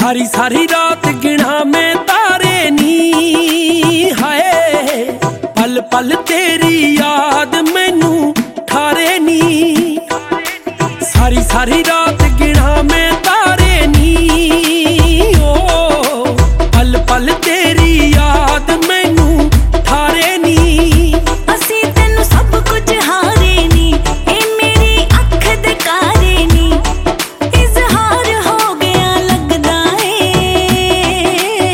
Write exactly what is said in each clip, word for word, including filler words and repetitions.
सारी सारी रात गिना मैं तारे नी हाय, पल पल तेरी याद मैनू ठारे नी। सारी सारी रात गिना मैं तारे नी, ओ पल पल तेरी याद मैनू ठारे नी। असी तेनू सब कुछ हारे नी, ए मेरी अख दे कारे नी। इजहार हो गया लगदा ए,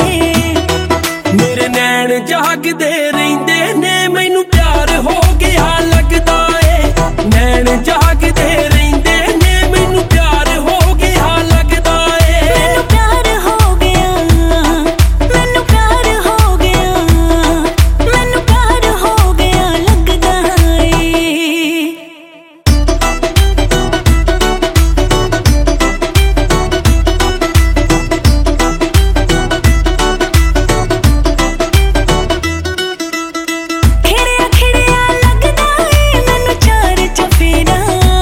मेरे नैन जागदे रहिंदे ने मैनू प्यार हो गया लगदा ए। नैन जागदे रहिंदे ने मैनू प्यार हो गया लगदा ए। मैनू प्यार हो गया, मैनू प्यार हो गया, मैनू प्यार हो गया लगदा ए। खिड़िया खिड़िया लगदा ए मैनू चार चफेरा।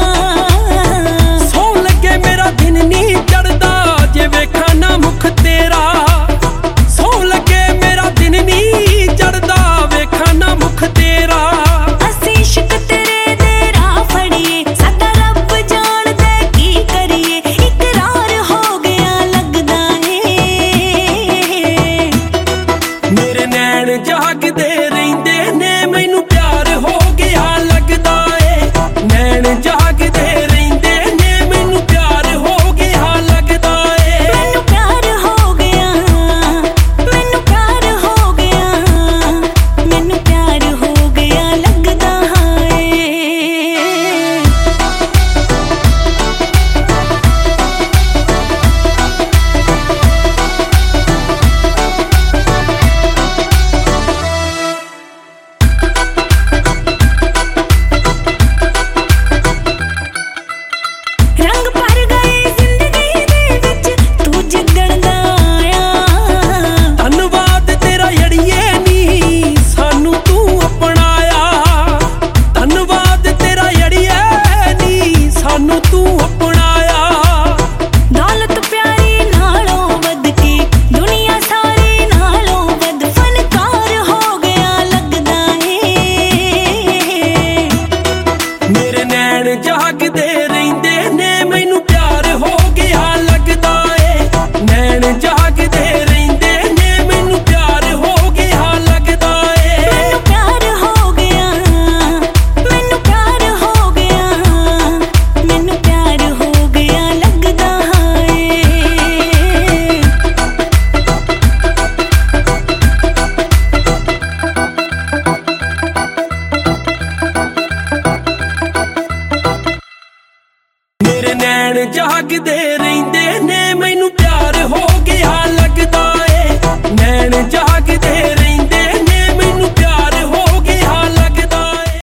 सौं लगे मेरा दिन नहीं चढ़दा जे वेखां ना मुख तेरा। सौं लगे मेरा दिन नहीं चढ़दा वेखां ना मुख तेरा। असी इश्क तेरे दे राह फड़िए, साडा रब जाणदा की करिए। इकरार हो गया लगदा ए, मेरे नैन जागदे रहिंदे ने मैनू प्यार हो गया लगदा ए। नैन जागदे रहिंदे ने मैनू प्यार हो गया लगदा ए। मैनू प्यार हो गया, मैनू प्यार हो गया, मैनू प्यार हो गया लगदा ए। रंग भर गए जिंदगी दे विच तू जिद्दण दा आया। धन्नवाद तेरा यड़िए नी सानू तू अपनाया। धन्नवाद तेरा यड़िए नी सानू तू अपनाया। दौलत प्यारी नालों वध के दुनिया सारी नालों वध फनकार हो गया लगदा ए। मेरे नैन जागदे रहिंदे ने मैनू प्यार हो गया लगदा ए। नैन जागदे रहिंदे ने मैनू प्यार हो गया लगदा ए। मैनू प्यार हो गया, मैनू प्यार हो गया, मैनू प्यार हो गया लगदा ए। मेरे नैन जागदे रहिंदे ने मैनू प्यार हो गया लगदा ए। नैन जाग